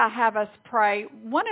I have us pray.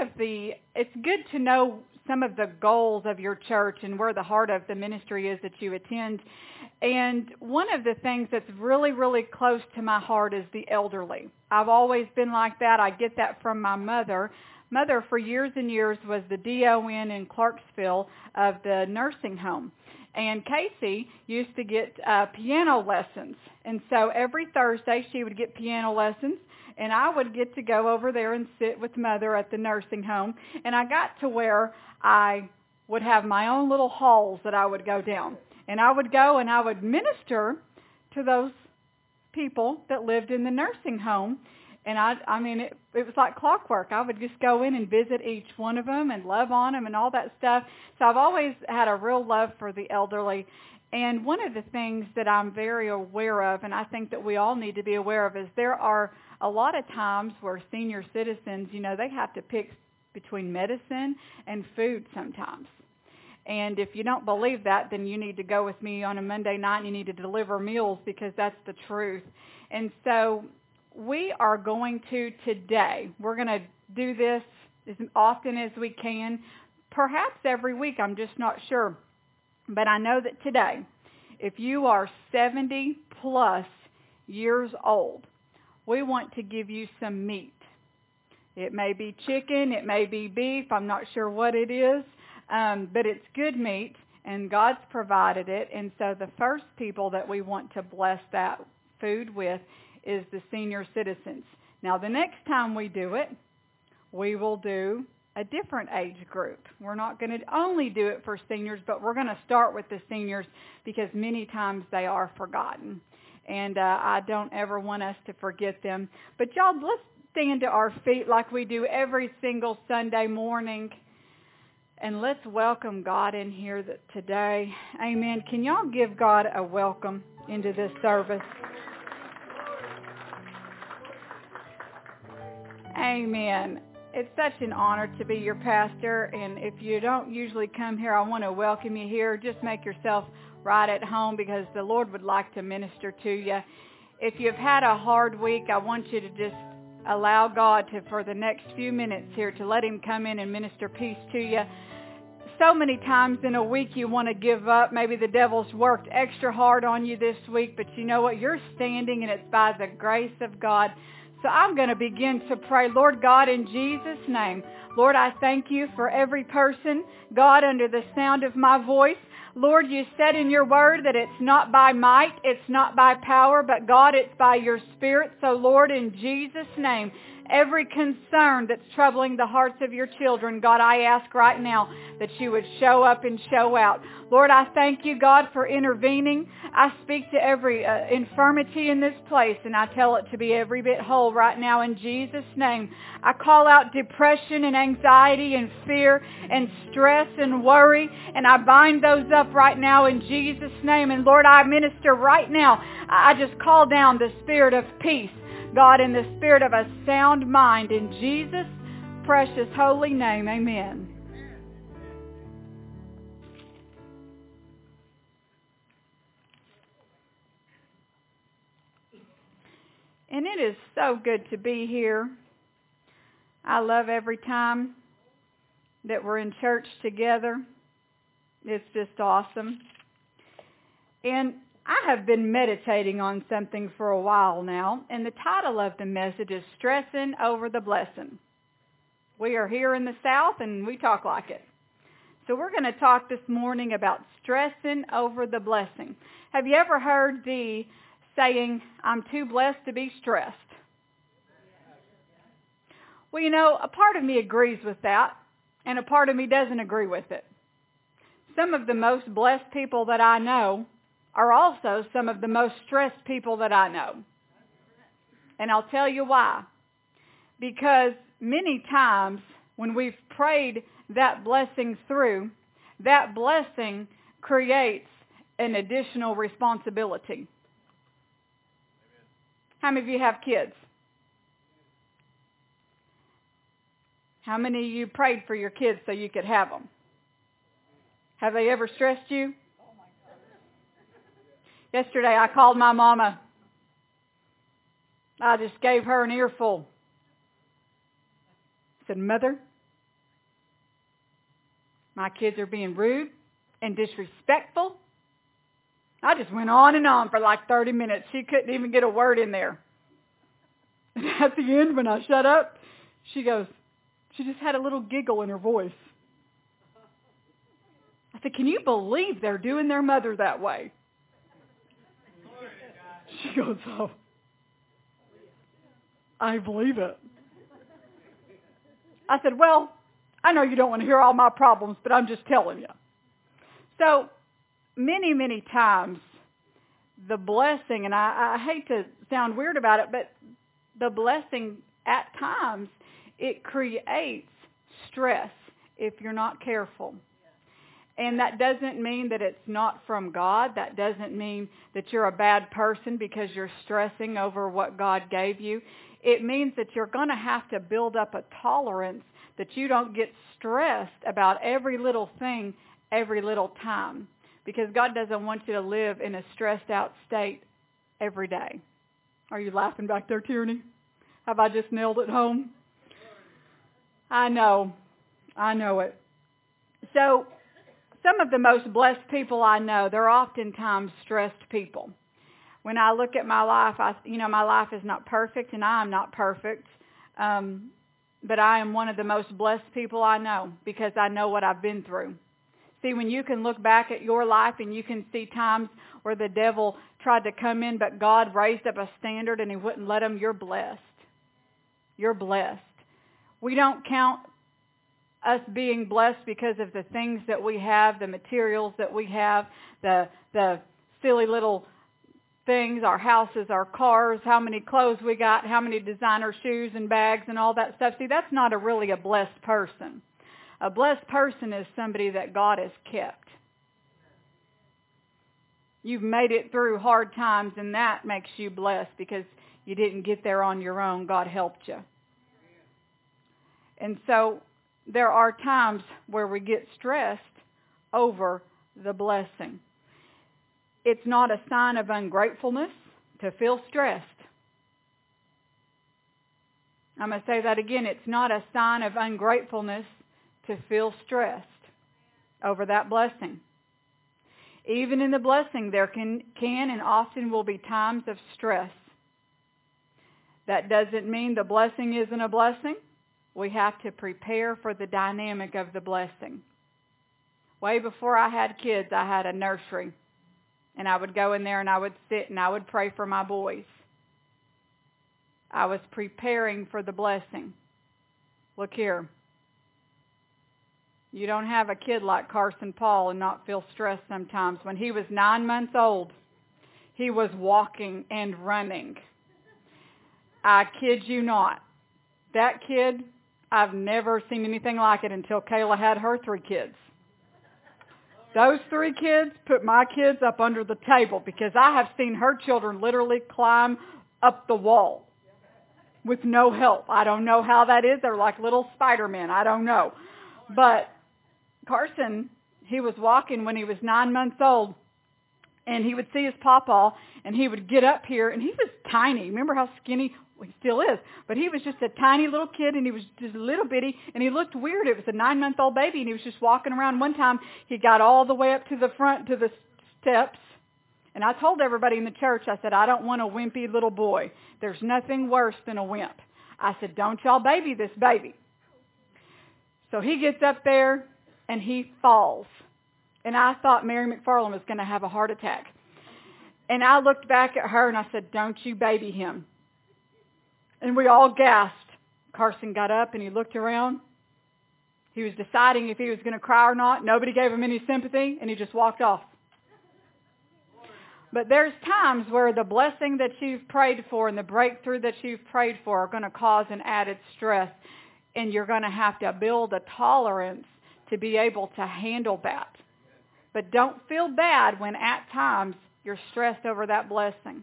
It's good to know some of the goals of your church and where the heart of the ministry is that you attend. And one of the things that's really, really close to my heart is the elderly. I've always been like that. I get that from my mother. Mother, for years and years, was the DON in Clarksville of the nursing home. And Casey used to get piano lessons. And so every Thursday she would get piano lessons. And I would get to go over there and sit with Mother at the nursing home. And I got to where I would have my own little halls that I would go down. And I would go and I would minister to those people that lived in the nursing home. And it was like clockwork. I would just go in and visit each one of them and love on them and all that stuff. So I've always had a real love for the elderly. And one of the things that I'm very aware of, and I think that we all need to be aware of, is there are a lot of times where senior citizens, they have to pick between medicine and food sometimes. And if you don't believe that, then you need to go with me on a Monday night and you need to deliver meals, because that's the truth. And so we are going to today, we're going to do this as often as we can, perhaps every week, I'm just not sure. But I know that today, if you are 70 plus years old, we want to give you some meat. It may be chicken, it may be beef, I'm not sure what it is, but it's good meat, and God's provided it. And so the first people that we want to bless that food with is the senior citizens. Now, the next time we do it, we will do a different age group. We're not going to only do it for seniors, but we're going to start with the seniors because many times they are forgotten. And I don't ever want us to forget them. But y'all, let's stand to our feet like we do every single Sunday morning. And let's welcome God in here today. Amen. Can y'all give God a welcome into this service? Amen. It's such an honor to be your pastor, and if you don't usually come here, I want to welcome you here. Just make yourself right at home, because the Lord would like to minister to you. If you've had a hard week, I want you to just allow God for the next few minutes here, to let Him come in and minister peace to you. So many times in a week you want to give up. Maybe the devil's worked extra hard on you this week, but you know what? You're standing, and it's by the grace of God. So I'm going to begin to pray. Lord God, in Jesus' name, Lord, I thank you for every person, God, under the sound of my voice. Lord, you said in your word that it's not by might, it's not by power, but God, it's by your Spirit. So Lord, in Jesus' name, every concern that's troubling the hearts of your children, God, I ask right now that you would show up and show out. Lord, I thank you, God, for intervening. I speak to every infirmity in this place, and I tell it to be every bit whole right now in Jesus' name. I call out depression and anxiety and fear and stress and worry, and I bind those up right now in Jesus' name. And Lord, I minister right now. I just call down the spirit of peace, God, in the spirit of a sound mind, in Jesus' precious holy name. Amen. And it is so good to be here. I love every time that we're in church together. It's just awesome. And I have been meditating on something for a while now, and the title of the message is Stressing Over the Blessing. We are here in the South, and we talk like it. So we're going to talk this morning about stressing over the blessing. Have you ever heard the saying, I'm too blessed to be stressed? Well, a part of me agrees with that, and a part of me doesn't agree with it. Some of the most blessed people that I know are also some of the most stressed people that I know. And I'll tell you why. Because many times when we've prayed that blessing through, that blessing creates an additional responsibility. How many of you have kids? How many of you prayed for your kids so you could have them? Have they ever stressed you? Yesterday I called my mama. I just gave her an earful. said, Mother, my kids are being rude and disrespectful. I just went on and on for like 30 minutes. She couldn't even get a word in there. And at the end, when I shut up, she goes, she just had a little giggle in her voice. I said, can you believe they're doing their mother that way? She goes, oh, I believe it. I said, well, I know you don't want to hear all my problems, but I'm just telling you. So many, many times the blessing, and I hate to sound weird about it, but the blessing at times, it creates stress if you're not careful. And that doesn't mean that it's not from God. That doesn't mean that you're a bad person because you're stressing over what God gave you. It means that you're going to have to build up a tolerance that you don't get stressed about every little thing every little time. Because God doesn't want you to live in a stressed out state every day. Are you laughing back there, Tierney? Have I just nailed it home? I know it. So, some of the most blessed people I know, they're oftentimes stressed people. When I look at my life, my life is not perfect, and I am not perfect. But I am one of the most blessed people I know because I know what I've been through. See, when you can look back at your life and you can see times where the devil tried to come in, but God raised up a standard and he wouldn't let him, you're blessed. You're blessed. We don't count us being blessed because of the things that we have, the materials that we have, the silly little things, our houses, our cars, how many clothes we got, how many designer shoes and bags and all that stuff. See, that's not really a blessed person. A blessed person is somebody that God has kept. You've made it through hard times, and that makes you blessed because you didn't get there on your own. God helped you. And so there are times where we get stressed over the blessing. It's not a sign of ungratefulness to feel stressed. I'm going to say that again. It's not a sign of ungratefulness to feel stressed over that blessing. Even in the blessing, there can and often will be times of stress. That doesn't mean the blessing isn't a blessing. We have to prepare for the dynamic of the blessing. Way before I had kids, I had a nursery. And I would go in there and I would sit and I would pray for my boys. I was preparing for the blessing. Look here. You don't have a kid like Carson Paul and not feel stressed sometimes. When he was 9 months old, he was walking and running. I kid you not. That kid, I've never seen anything like it until Kayla had her 3 kids. Those 3 kids put my kids up under the table because I have seen her children literally climb up the wall with no help. I don't know how that is. They're like little Spider-Men. I don't know. But Carson, he was walking when he was 9 months old, and he would see his pawpaw, and he would get up here, and he was tiny. Remember how skinny? Well, he still is. But he was just a tiny little kid, and he was just a little bitty, and he looked weird. It was a 9-month-old baby, and he was just walking around. One time, he got all the way up to the front, to the steps, and I told everybody in the church, I said, I don't want a wimpy little boy. There's nothing worse than a wimp. I said, don't y'all baby this baby. So he gets up there, and he falls. And I thought Mary McFarland was going to have a heart attack. And I looked back at her, and I said, don't you baby him. And we all gasped. Carson got up, and he looked around. He was deciding if he was going to cry or not. Nobody gave him any sympathy, and he just walked off. But there's times where the blessing that you've prayed for and the breakthrough that you've prayed for are going to cause an added stress. And you're going to have to build a tolerance to be able to handle that. But don't feel bad when at times you're stressed over that blessing.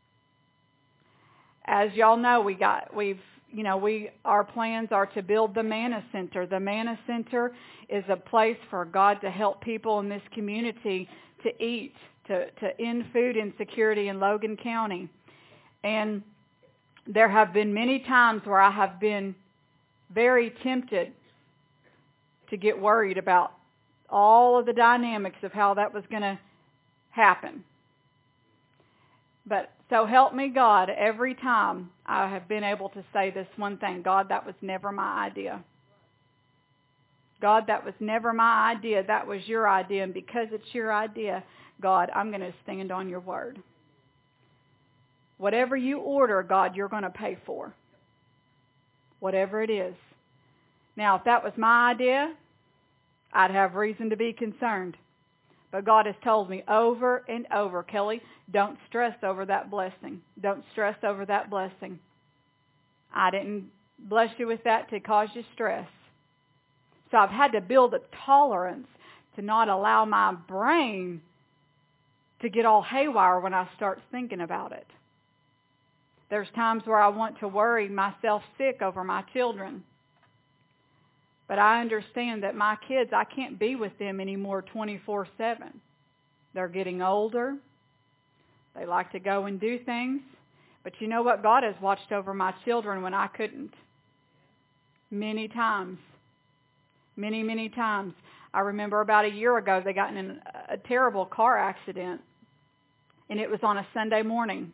As y'all know, our plans are to build the Manna Center. The Manna Center is a place for God to help people in this community to eat, to end food insecurity in Logan County. And there have been many times where I have been very tempted to get worried about all of the dynamics of how that was going to happen. But so help me God, every time I have been able to say this one thing, God, that was never my idea. God, that was never my idea. That was your idea. And because it's your idea, God, I'm going to stand on your word. Whatever you order, God, you're going to pay for. Whatever it is. Now, if that was my idea, I'd have reason to be concerned. But God has told me over and over, Kelly, don't stress over that blessing. Don't stress over that blessing. I didn't bless you with that to cause you stress. So I've had to build a tolerance to not allow my brain to get all haywire when I start thinking about it. There's times where I want to worry myself sick over my children. But I understand that my kids, I can't be with them anymore 24/7. They're getting older. They like to go and do things. But you know what? God has watched over my children when I couldn't. Many times. Many, many times. I remember about a year ago they got in a terrible car accident. And it was on a Sunday morning.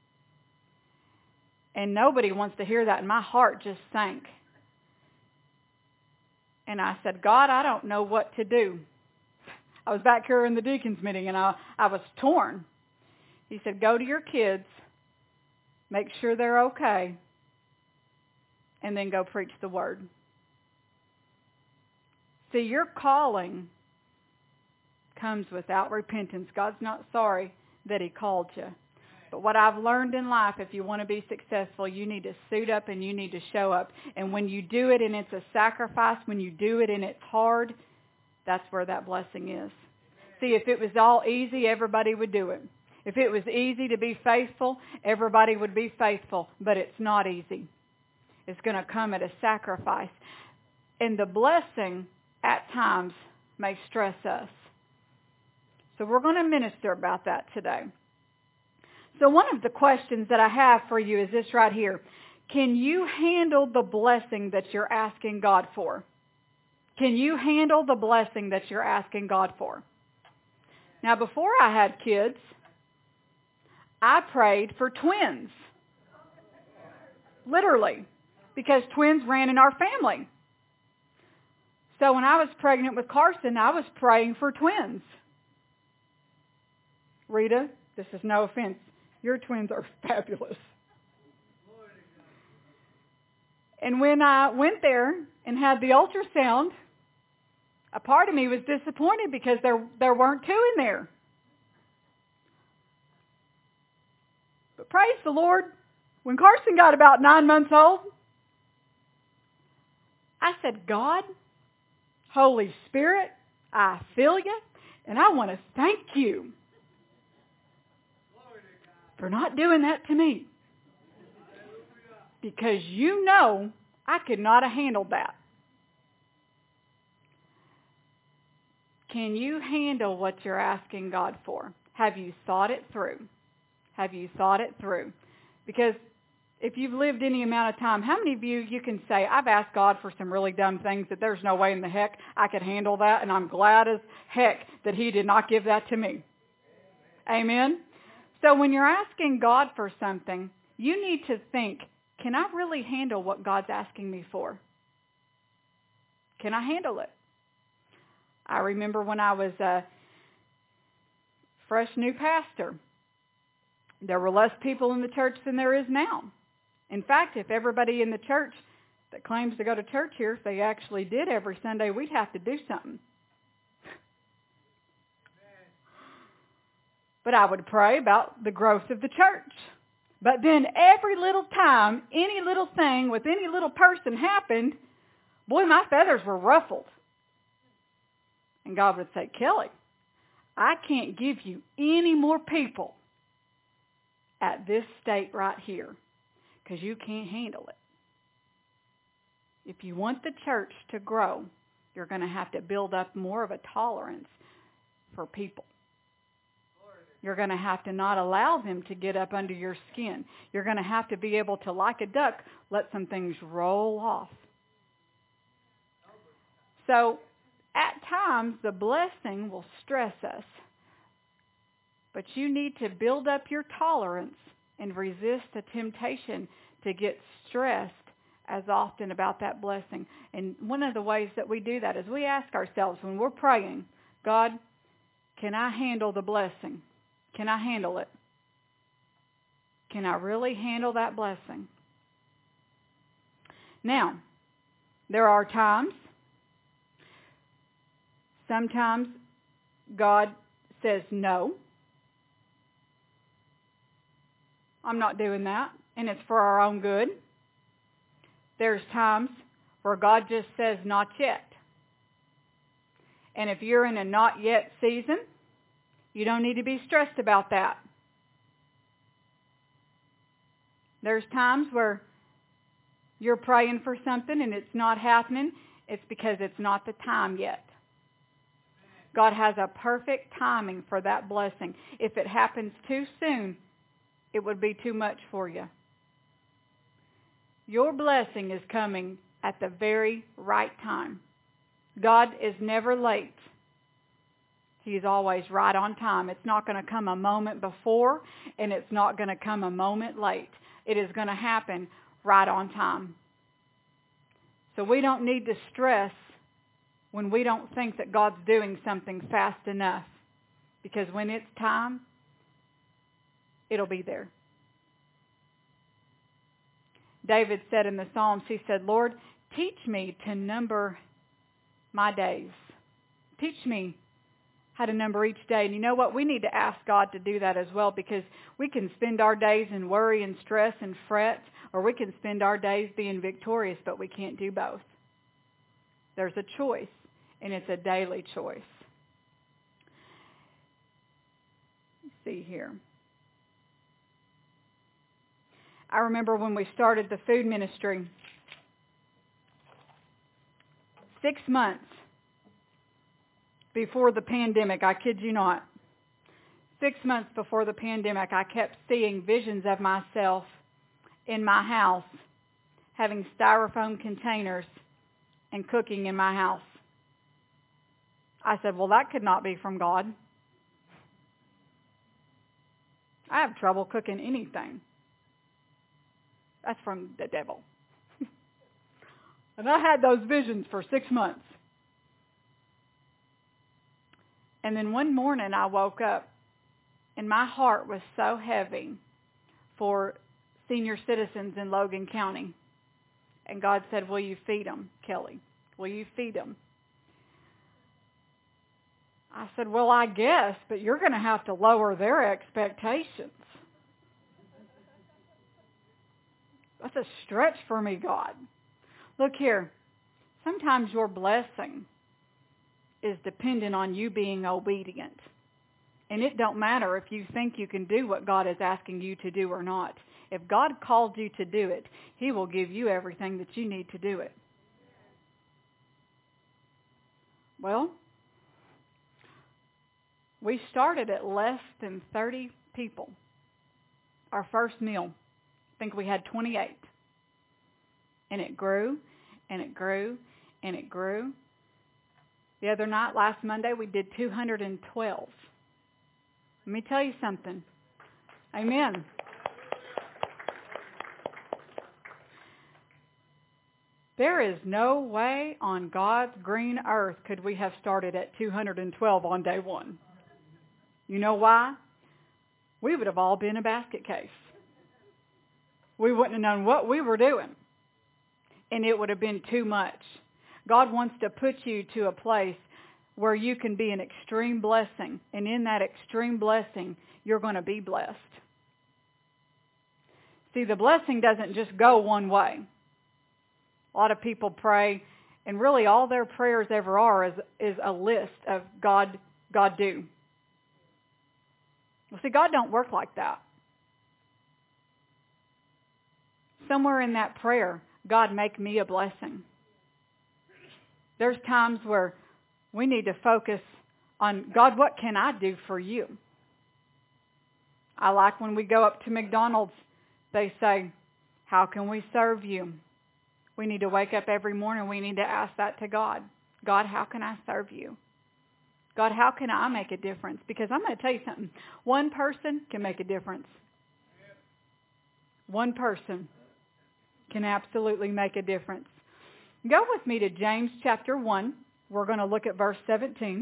And nobody wants to hear that. And my heart just sank. And I said, God, I don't know what to do. I was back here in the deacons meeting and I was torn. He said, go to your kids, make sure they're okay, and then go preach the word. See, your calling comes without repentance. God's not sorry that he called you. But what I've learned in life, if you want to be successful, you need to suit up and you need to show up. And when you do it and it's a sacrifice, when you do it and it's hard, that's where that blessing is. See, if it was all easy, everybody would do it. If it was easy to be faithful, everybody would be faithful. But it's not easy. It's going to come at a sacrifice. And the blessing at times may stress us. So we're going to minister about that today. So one of the questions that I have for you is this right here. Can you handle the blessing that you're asking God for? Can you handle the blessing that you're asking God for? Now, before I had kids, I prayed for twins. Literally. Because twins ran in our family. So when I was pregnant with Carson, I was praying for twins. Rita, this is no offense. Your twins are fabulous. And when I went there and had the ultrasound, a part of me was disappointed because there weren't two in there. But praise the Lord, when Carson got about 9 months old, I said, God, Holy Spirit, I feel you, and I want to thank you for not doing that to me. Because you know I could not have handled that. Can you handle what you're asking God for? Have you thought it through? Have you thought it through? Because if you've lived any amount of time, how many of you can say, I've asked God for some really dumb things that there's no way in the heck I could handle that, and I'm glad as heck that he did not give that to me. Amen? So when you're asking God for something, you need to think, can I really handle what God's asking me for? Can I handle it? I remember when I was a fresh new pastor, there were less people in the church than there is now. In fact, if everybody in the church that claims to go to church here, if they actually did every Sunday, we'd have to do something. But I would pray about the growth of the church. But then every little time, any little thing with any little person happened, boy, my feathers were ruffled. And God would say, Kelly, I can't give you any more people at this state right here because you can't handle it. If you want the church to grow, you're going to have to build up more of a tolerance for people. You're going to have to not allow them to get up under your skin. You're going to have to be able to, like a duck, let some things roll off. So at times, the blessing will stress us. But you need to build up your tolerance and resist the temptation to get stressed as often about that blessing. And one of the ways that we do that is we ask ourselves when we're praying, God, can I handle the blessing? Can I handle it? Can I really handle that blessing? Now, there are times, sometimes God says, no, I'm not doing that, and it's for our own good. There's times where God just says, not yet. And if you're in a not yet season, you don't need to be stressed about that. There's times where you're praying for something and it's not happening. It's because it's not the time yet. God has a perfect timing for that blessing. If it happens too soon, it would be too much for you. Your blessing is coming at the very right time. God is never late. He's always right on time. It's not going to come a moment before, and it's not going to come a moment late. It is going to happen right on time. So we don't need to stress when we don't think that God's doing something fast enough. Because when it's time, it'll be there. David said in the Psalms, he said, Lord, teach me to number my days. Teach me how to number each day. And you know what? We need to ask God to do that as well, because we can spend our days in worry and stress and fret, or we can spend our days being victorious, but we can't do both. There's a choice, and it's a daily choice. Let's see here. I remember when we started the food ministry, 6 months before the pandemic, I kid you not, 6 months before the pandemic, I kept seeing visions of myself in my house, having styrofoam containers and cooking in my house. I said, well, that could not be from God. I have trouble cooking anything. That's from the devil. And I had those visions for 6 months. And then one morning I woke up and my heart was so heavy for senior citizens in Logan County. And God said, will you feed them, Kelly? Will you feed them? I said, well, I guess, but you're going to have to lower their expectations. That's a stretch for me, God. Look here. Sometimes your blessing is dependent on you being obedient. And it don't matter if you think you can do what God is asking you to do or not. If God called you to do it, He will give you everything that you need to do it. Well, we started at less than 30 people. Our first meal, I think we had 28. And it grew, and it grew, and it grew. The other night, last Monday, we did 212. Let me tell you something. Amen. There is no way on God's green earth could we have started at 212 on day one. You know why? We would have all been a basket case. We wouldn't have known what we were doing. And it would have been too much. God wants to put you to a place where you can be an extreme blessing. And in that extreme blessing, you're going to be blessed. See, the blessing doesn't just go one way. A lot of people pray, and really all their prayers ever are is a list of God do. Well, see, God don't work like that. Somewhere in that prayer, God, make me a blessing. There's times where we need to focus on, God, what can I do for you? I like when we go up to McDonald's, they say, how can we serve you? We need to wake up every morning. We need to ask that to God. God, how can I serve you? God, how can I make a difference? Because I'm going to tell you something. One person can make a difference. One person can absolutely make a difference. Go with me to James chapter 1. We're going to look at verse 17.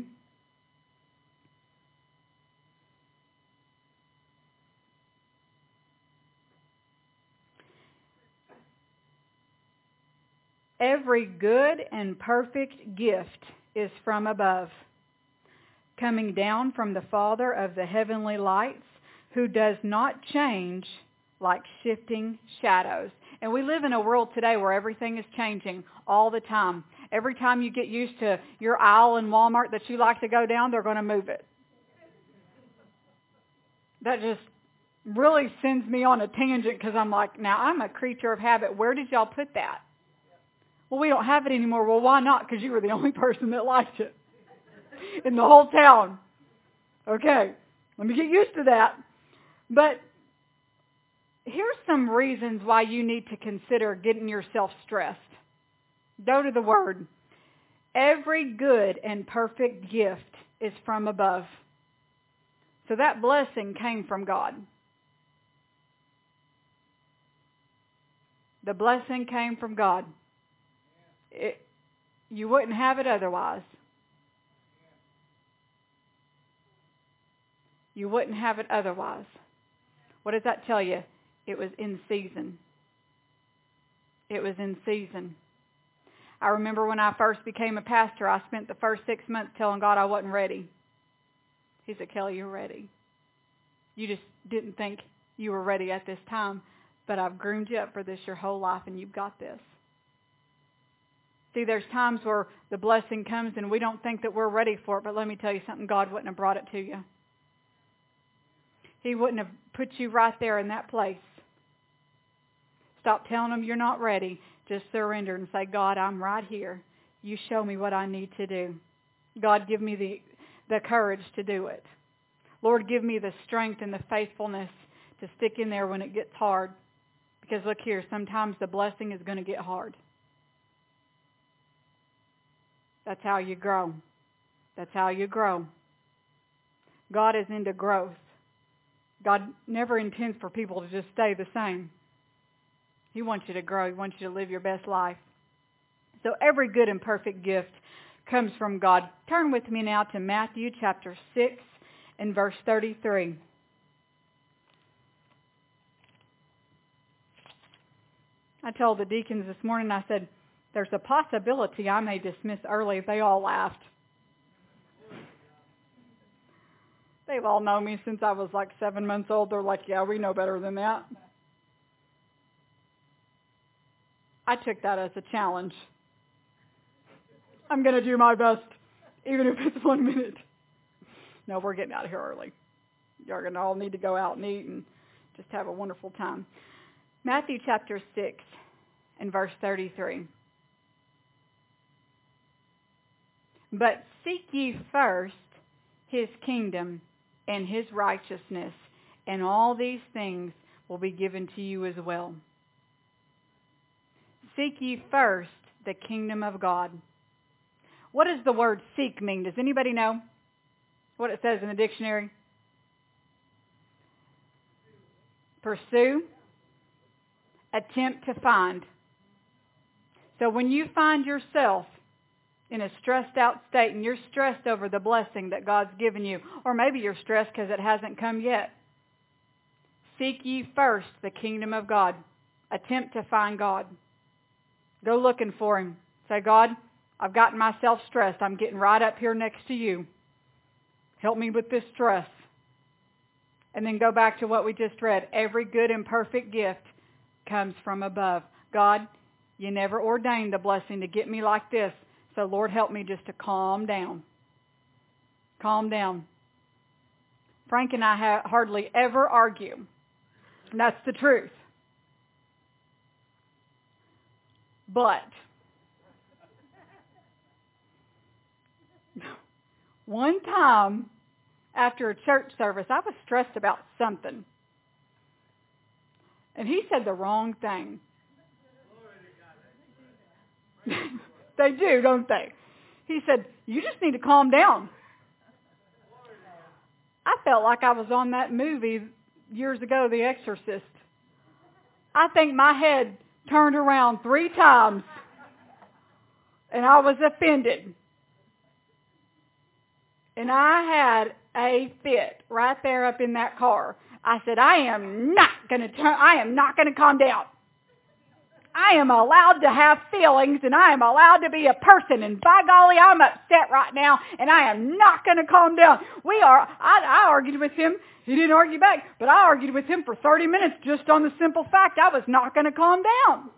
Every good and perfect gift is from above, coming down from the Father of the heavenly lights, who does not change like shifting shadows. And we live in a world today where everything is changing all the time. Every time you get used to your aisle in Walmart that you like to go down, they're going to move it. That just really sends me on a tangent because I'm like, now I'm a creature of habit. Where did y'all put that? Well, we don't have it anymore. Well, why not? Because you were the only person that liked it in the whole town. Okay, let me get used to that. But here's some reasons why you need to consider getting yourself stressed. Go to the Word. Every good and perfect gift is from above. So that blessing came from God. The blessing came from God. You wouldn't have it otherwise. You wouldn't have it otherwise. What does that tell you? It was in season. It was in season. I remember when I first became a pastor, I spent the first 6 months telling God I wasn't ready. He said, Kelly, you're ready. You just didn't think you were ready at this time, but I've groomed you up for this your whole life, and you've got this. See, there's times where the blessing comes and we don't think that we're ready for it, but let me tell you something, God wouldn't have brought it to you. He wouldn't have put you right there in that place. Stop telling him you're not ready. Just surrender and say, God, I'm right here. You show me what I need to do. God, give me the courage to do it. Lord, give me the strength and the faithfulness to stick in there when it gets hard. Because look here, sometimes the blessing is going to get hard. That's how you grow. That's how you grow. God is into growth. God never intends for people to just stay the same. He wants you to grow. He wants you to live your best life. So every good and perfect gift comes from God. Turn with me now to Matthew chapter 6 and verse 33. I told the deacons this morning, I said, there's a possibility I may dismiss early. They all laughed. They've all known me since I was like 7 months old. They're like, yeah, we know better than that. I took that as a challenge. I'm going to do my best, even if it's 1 minute. No, we're getting out of here early. You're going to all need to go out and eat and just have a wonderful time. Matthew chapter 6 and verse 33. But seek ye first his kingdom and his righteousness, and all these things will be given to you as well. Seek ye first the kingdom of God. What does the word seek mean? Does anybody know what it says in the dictionary? Pursue, attempt to find. So when you find yourself in a stressed out state and you're stressed over the blessing that God's given you, or maybe you're stressed because it hasn't come yet, seek ye first the kingdom of God. Attempt to find God. Go looking for him. Say, God, I've gotten myself stressed. I'm getting right up here next to you. Help me with this stress. And then go back to what we just read. Every good and perfect gift comes from above. God, you never ordained the blessing to get me like this. So, Lord, help me just to calm down. Calm down. Frank and I hardly ever argue. And that's the truth. But one time after a church service, I was stressed about something. And he said the wrong thing. They do, don't they? He said, you just need to calm down. I felt like I was on that movie years ago, The Exorcist. I think my head turned around 3 times, and I was offended. And I had a fit right there up in that car. I said, I am not going to calm down. I am allowed to have feelings, and I am allowed to be a person. And by golly, I'm upset right now, and I am not going to calm down. I argued with him. He didn't argue back, but I argued with him for 30 minutes just on the simple fact I was not going to calm down.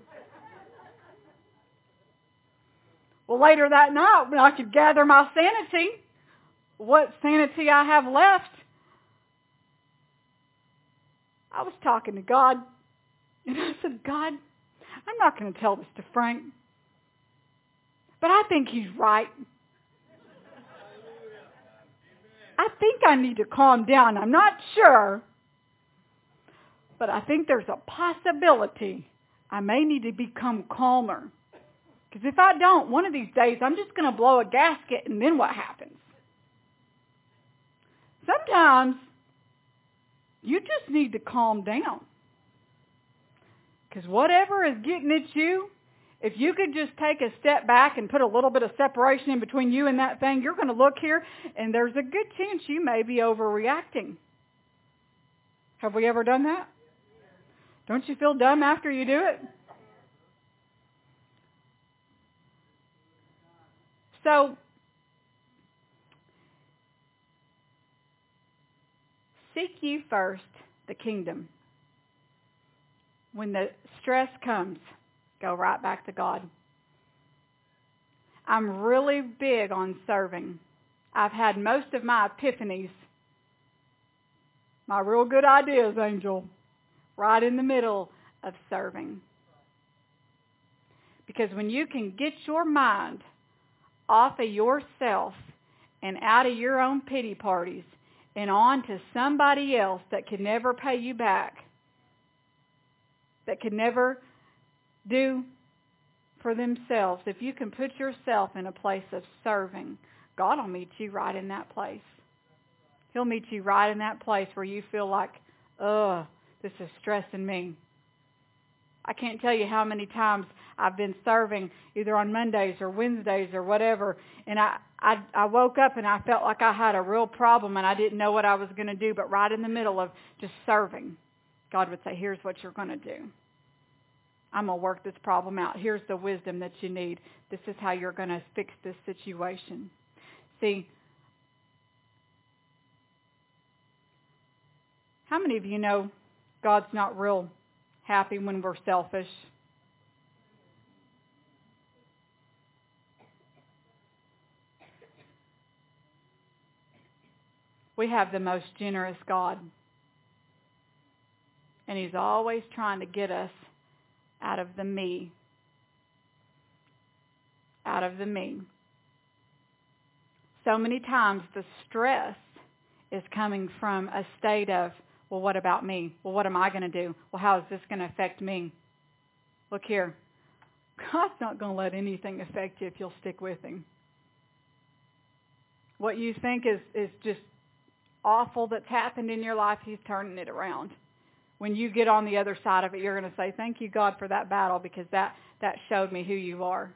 Well, later that night, when I could gather my sanity, what sanity I have left, I was talking to God, and I said, God, I'm not going to tell this to Frank, but I think he's right. I think I need to calm down. I'm not sure, but I think there's a possibility I may need to become calmer. Because if I don't, one of these days, I'm just going to blow a gasket, and then what happens? Sometimes you just need to calm down. Because whatever is getting at you, if you could just take a step back and put a little bit of separation in between you and that thing, you're going to look here, and there's a good chance you may be overreacting. Have we ever done that? Don't you feel dumb after you do it? So, seek ye first the kingdom. When the stress comes, go right back to God. I'm really big on serving. I've had most of my epiphanies, my real good ideas, Angel, right in the middle of serving. Because when you can get your mind off of yourself and out of your own pity parties and on to somebody else that can never pay you back, that can never do for themselves, if you can put yourself in a place of serving, God will meet you right in that place. He'll meet you right in that place where you feel like, this is stressing me. I can't tell you how many times I've been serving either on Mondays or Wednesdays or whatever, and I woke up and I felt like I had a real problem and I didn't know what I was going to do, but right in the middle of just serving, God would say, here's what you're going to do. I'm going to work this problem out. Here's the wisdom that you need. This is how you're going to fix this situation. See, how many of you know God's not real happy when we're selfish? We have the most generous God. And He's always trying to get us out of the me. Out of the me. So many times the stress is coming from a state of, well, what about me? Well, what am I going to do? Well, how is this going to affect me? Look here. God's not going to let anything affect you if you'll stick with Him. What you think is just awful that's happened in your life, He's turning it around. When you get on the other side of it, you're going to say, thank you, God, for that battle, because that showed me who you are.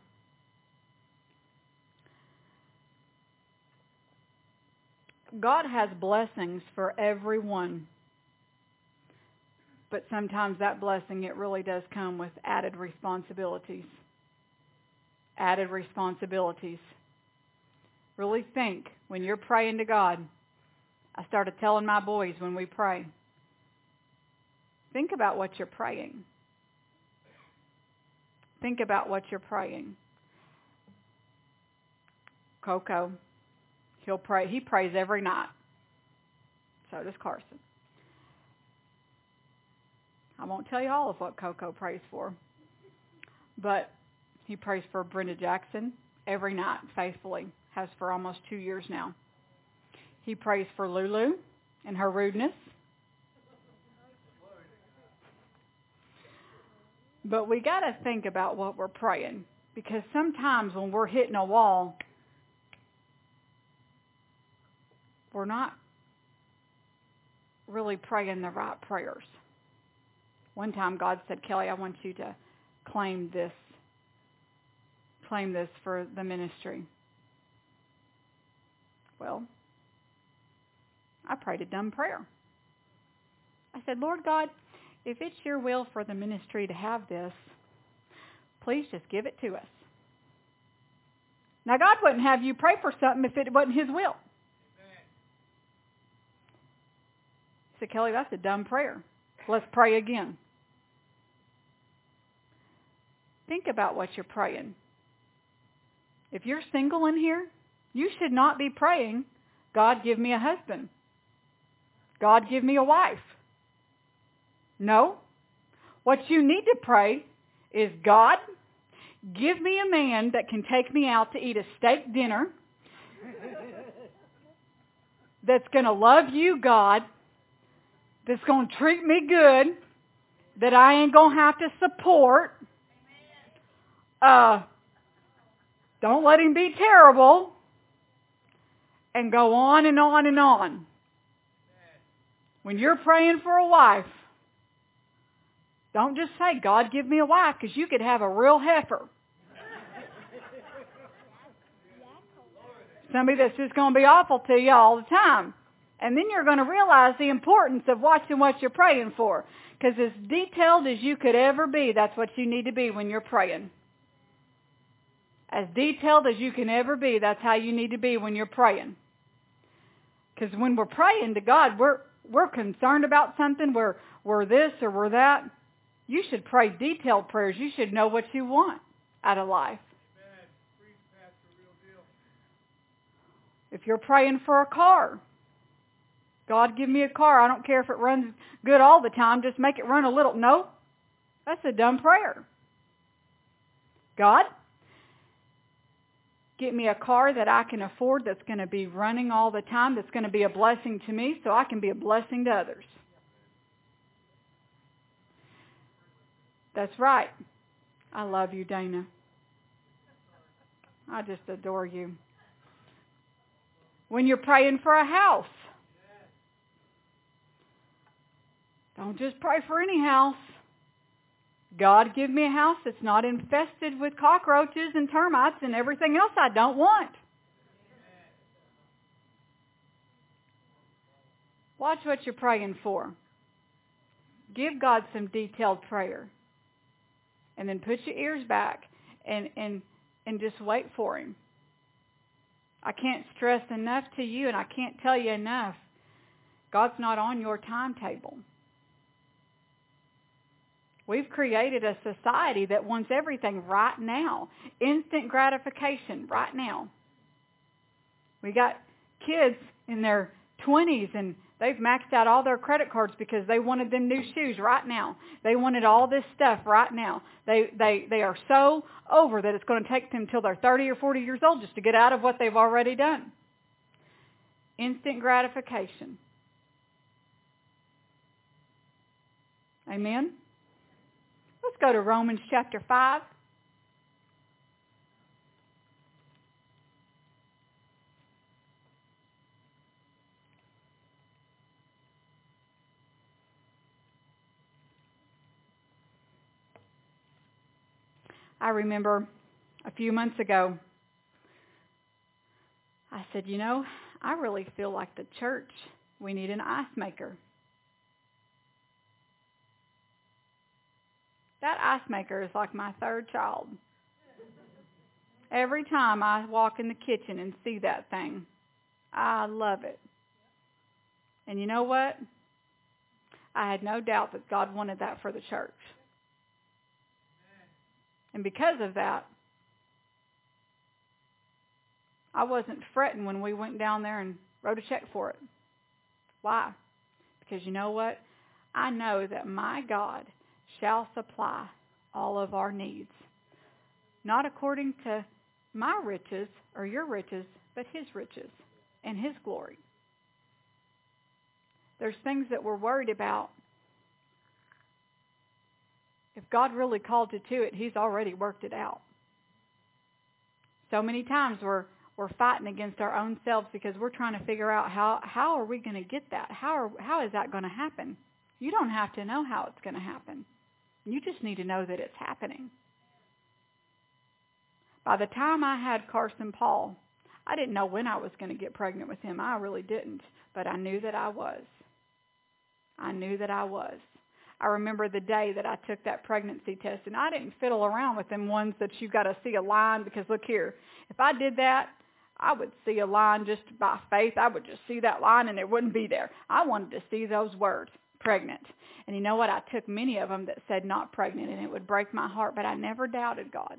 God has blessings for everyone. But sometimes that blessing, it really does come with added responsibilities. Added responsibilities. Really think, when you're praying to God, I started telling my boys when we pray, think about what you're praying. Think about what you're praying. Coco, he'll pray. He prays every night. So does Carson. I won't tell you all of what Coco prays for, but he prays for Brenda Jackson every night faithfully. Has for almost 2 years now. He prays for Lulu and her rudeness. But we got to think about what we're praying, because sometimes when we're hitting a wall, we're not really praying the right prayers. One time God said, Kelly, I want you to claim this for the ministry. Well, I prayed a dumb prayer. I said, Lord God, if it's your will for the ministry to have this, please just give it to us. Now, God wouldn't have you pray for something if it wasn't His will. I said, Kelly, that's a dumb prayer. Let's pray again. Think about what you're praying. If you're single in here, you should not be praying, God, give me a husband. God, give me a wife. No. What you need to pray is, God, give me a man that can take me out to eat a steak dinner, that's going to love you, God, that's going to treat me good, that I ain't going to have to support. Don't let him be terrible. And go on and on and on. When you're praying for a wife, don't just say, God, give me a wife, because you could have a real heifer. Somebody that's just going to be awful to you all the time. And then you're going to realize the importance of watching what you're praying for. Because as detailed as you could ever be, that's what you need to be when you're praying. As detailed as you can ever be, that's how you need to be when you're praying. Because when we're praying to God, we're concerned about something, we're this or we're that. You should pray detailed prayers. You should know what you want out of life. If you're praying for a car, God, give me a car. I don't care if it runs good all the time. Just make it run a little. No, that's a dumb prayer. God, get me a car that I can afford, that's going to be running all the time, that's going to be a blessing to me so I can be a blessing to others. That's right. I love you, Dana. I just adore you. When you're praying for a house, don't just pray for any house. God, give me a house that's not infested with cockroaches and termites and everything else I don't want. Watch what you're praying for. Give God some detailed prayer. And then put your ears back and just wait for Him. I can't stress enough to you, and I can't tell you enough, God's not on your timetable. We've created a society that wants everything right now. Instant gratification right now. We got kids in their 20s and they've maxed out all their credit cards because they wanted them new shoes right now. They wanted all this stuff right now. They are so over that it's going to take them till they're 30 or 40 years old just to get out of what they've already done. Instant gratification. Amen? Let's go to Romans chapter 5. I remember a few months ago, I said, I really feel like the church, we need an ice maker. That ice maker is like my third child. Every time I walk in the kitchen and see that thing, I love it. And you know what? I had no doubt that God wanted that for the church. And because of that, I wasn't fretting when we went down there and wrote a check for it. Why? Because you know what? I know that my God shall supply all of our needs. Not according to my riches or your riches, but His riches and His glory. There's things that we're worried about. If God really called you to it, He's already worked it out. So many times we're fighting against our own selves because we're trying to figure out how are we going to get that? How is that going to happen? You don't have to know how it's going to happen. You just need to know that it's happening. By the time I had Carson Paul, I didn't know when I was going to get pregnant with him. I really didn't. But I knew that I was. I knew that I was. I remember the day that I took that pregnancy test, and I didn't fiddle around with them ones that you got to see a line, because look here, if I did that, I would see a line just by faith. I would just see that line and it wouldn't be there. I wanted to see those words, pregnant. And you know what? I took many of them that said not pregnant, and it would break my heart, but I never doubted God.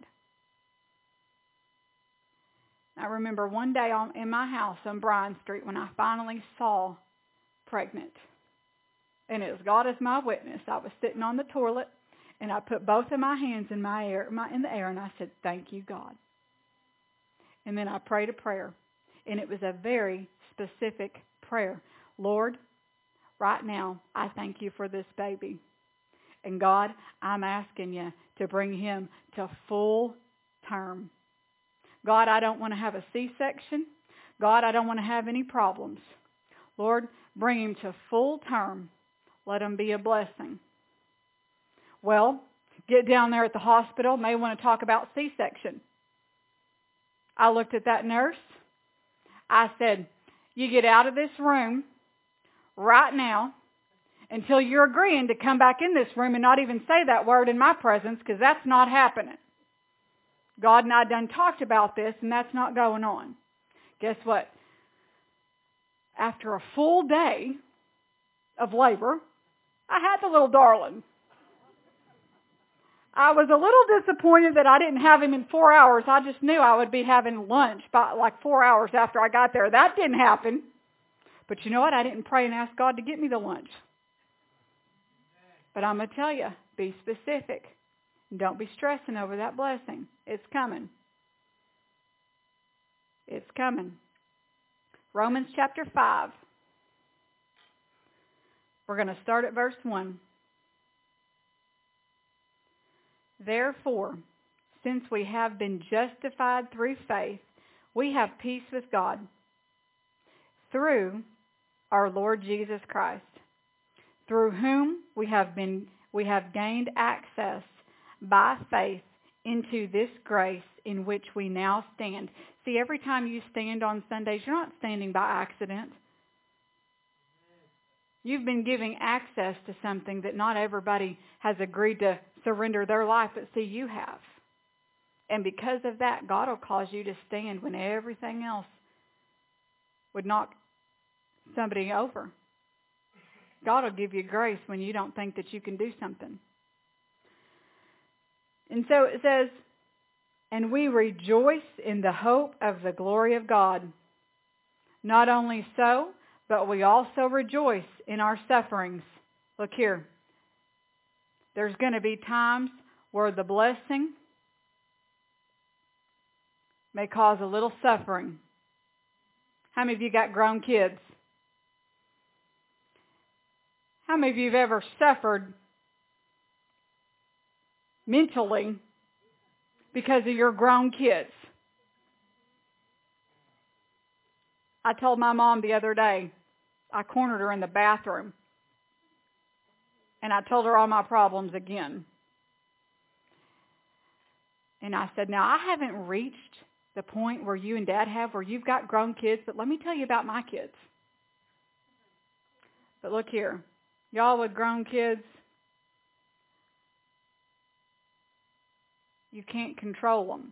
I remember one day in my house on Bryan Street when I finally saw pregnant. And it was God as my witness. I was sitting on the toilet, and I put both of my hands in the air, and I said, "Thank you, God." And then I prayed a prayer, and it was a very specific prayer. Lord, right now, I thank you for this baby. And God, I'm asking you to bring him to full term. God, I don't want to have a C-section. God, I don't want to have any problems. Lord, bring him to full term. Let him be a blessing. Well, get down there at the hospital. May want to talk about C-section. I looked at that nurse. I said, you get out of this room right now until you're agreeing to come back in this room and not even say that word in my presence, because that's not happening. God and I done talked about this, and that's not going on. Guess what? After a full day of labor, I had the little darling. I was a little disappointed that I didn't have him in 4 hours. I just knew I would be having lunch by like 4 hours after I got there. That didn't happen. But you know what? I didn't pray and ask God to get me the lunch. But I'm going to tell you, be specific. Don't be stressing over that blessing. It's coming. It's coming. Romans chapter 5. We're going to start at verse 1. Therefore, since we have been justified through faith, we have peace with God through our Lord Jesus Christ, through whom we have gained access by faith into this grace in which we now stand. See, every time you stand on Sundays, you're not standing by accident. You've been giving access to something that not everybody has agreed to surrender their life, but see, you have. And because of that, God will cause you to stand when everything else would knock somebody over. God will give you grace when you don't think that you can do something. And so it says, and we rejoice in the hope of the glory of God. Not only so, but we also rejoice in our sufferings. Look here. There's going to be times where the blessing may cause a little suffering. How many of you got grown kids? How many of you have ever suffered mentally because of your grown kids? I told my mom the other day, I cornered her in the bathroom, and I told her all my problems again. And I said, now, I haven't reached the point where you and Dad have, where you've got grown kids, but let me tell you about my kids. But look here, y'all with grown kids, you can't control them.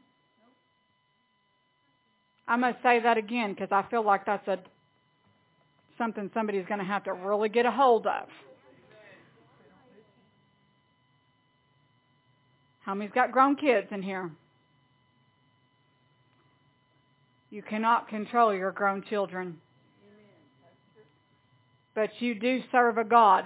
I must say that again because I feel like that's something somebody's going to have to really get a hold of. How many's got grown kids in here? You cannot control your grown children. But you do serve a God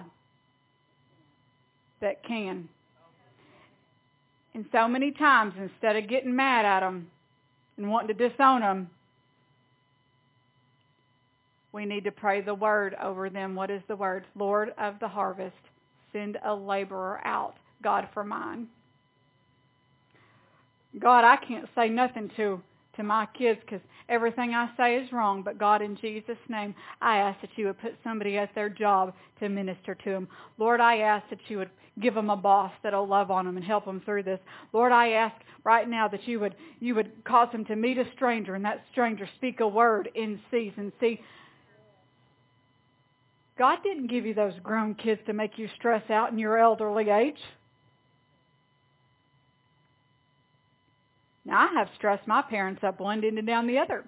that can. And so many times, instead of getting mad at them and wanting to disown them, we need to pray the word over them. What is the word? Lord of the harvest, send a laborer out, God, for mine. God, I can't say nothing to to my kids, because everything I say is wrong. But God, in Jesus' name, I ask that you would put somebody at their job to minister to them. Lord, I ask that you would give them a boss that will love on them and help them through this. Lord, I ask right now that you would cause them to meet a stranger, and that stranger speak a word in season. See, God didn't give you those grown kids to make you stress out in your elderly age. Now, I have stressed my parents up one end and down the other.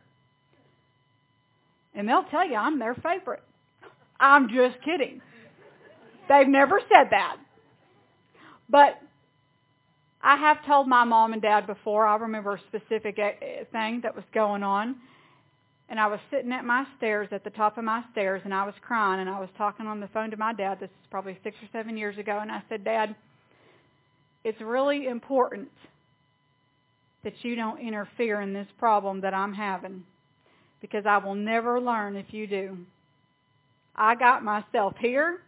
And they'll tell you I'm their favorite. I'm just kidding. They've never said that. But I have told my mom and dad before. I remember a specific thing that was going on. And I was sitting at my stairs, at the top of my stairs, and I was crying. And I was talking on the phone to my dad. This is probably 6 or 7 years ago. And I said, Dad, it's really important that you don't interfere in this problem that I'm having, because I will never learn if you do. I got myself here,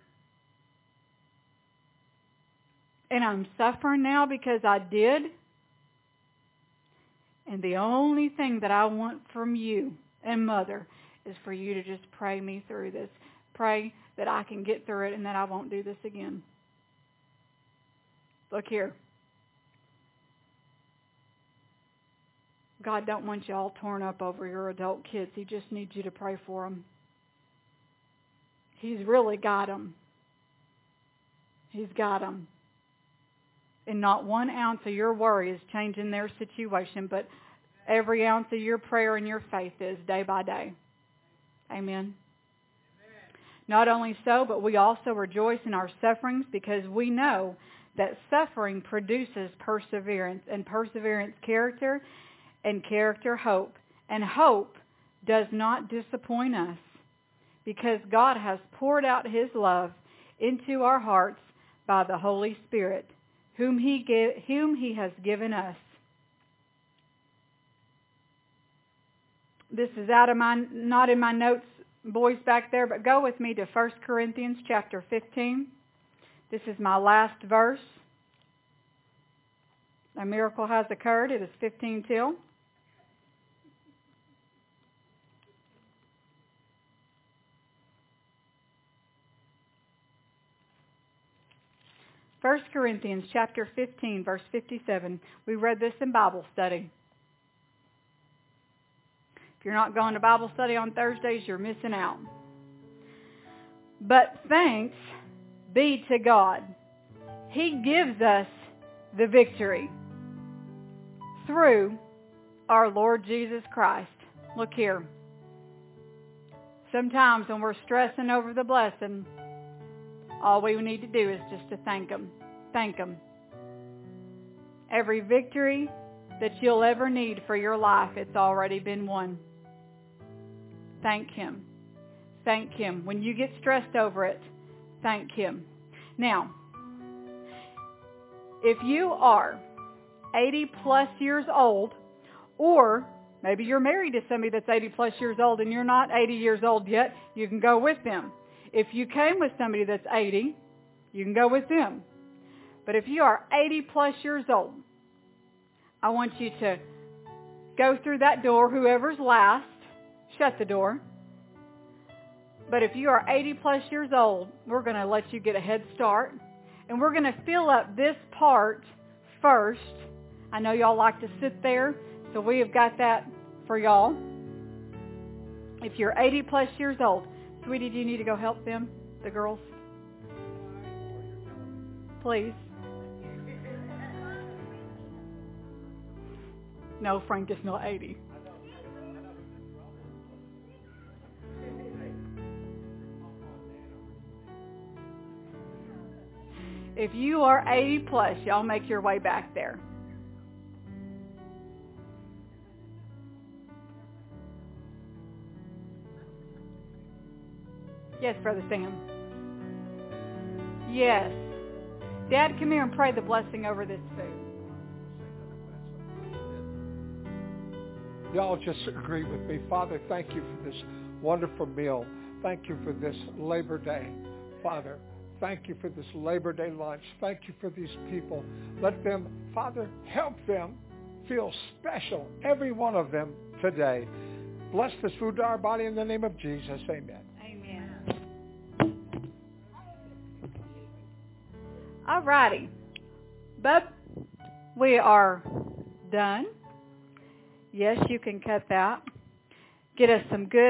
and I'm suffering now because I did. And the only thing that I want from you and Mother is for you to just pray me through this. Pray that I can get through it and that I won't do this again. Look here. God don't want you all torn up over your adult kids. He just needs you to pray for them. He's really got them. He's got them. And not 1 ounce of your worry is changing their situation, but every ounce of your prayer and your faith is day by day. Amen. Not only so, but we also rejoice in our sufferings, because we know that suffering produces perseverance, and perseverance character, and character hope. And hope does not disappoint us, because God has poured out His love into our hearts by the Holy Spirit, whom He has given us. This is not in my notes, boys back there, but go with me to 1 Corinthians chapter 15. This is my last verse. A miracle has occurred. It is 15 till. 1 Corinthians chapter 15, verse 57. We read this in Bible study. If you're not going to Bible study on Thursdays, you're missing out. But thanks be to God. He gives us the victory through our Lord Jesus Christ. Look here. Sometimes when we're stressing over the blessing, all we need to do is just to thank Him. Thank Him. Every victory that you'll ever need for your life, it's already been won. Thank Him. Thank Him. When you get stressed over it, thank Him. Now, if you are 80 plus years old, or maybe you're married to somebody that's 80 plus years old and you're not 80 years old yet, you can go with them. If you came with somebody that's 80, you can go with them. But if you are 80 plus years old, I want you to go through that door, whoever's last, shut the door. But if you are 80 plus years old, we're going to let you get a head start. And we're going to fill up this part first. I know y'all like to sit there, so we have got that for y'all. If you're 80 plus years old, sweetie, do you need to go help them, the girls? Please. No, Frank is not 80. If you are 80 plus, y'all make your way back there. Yes, Brother Sam. Yes. Dad, come here and pray the blessing over this food. Y'all just agree with me. Father, thank you for this wonderful meal. Thank you for this Labor Day. Father, thank you for this Labor Day lunch. Thank you for these people. Let them, Father, help them feel special, every one of them today. Bless this food to our body in the name of Jesus. Amen. Amen. All righty. Bub, we are done. Yes, you can cut that. Get us some good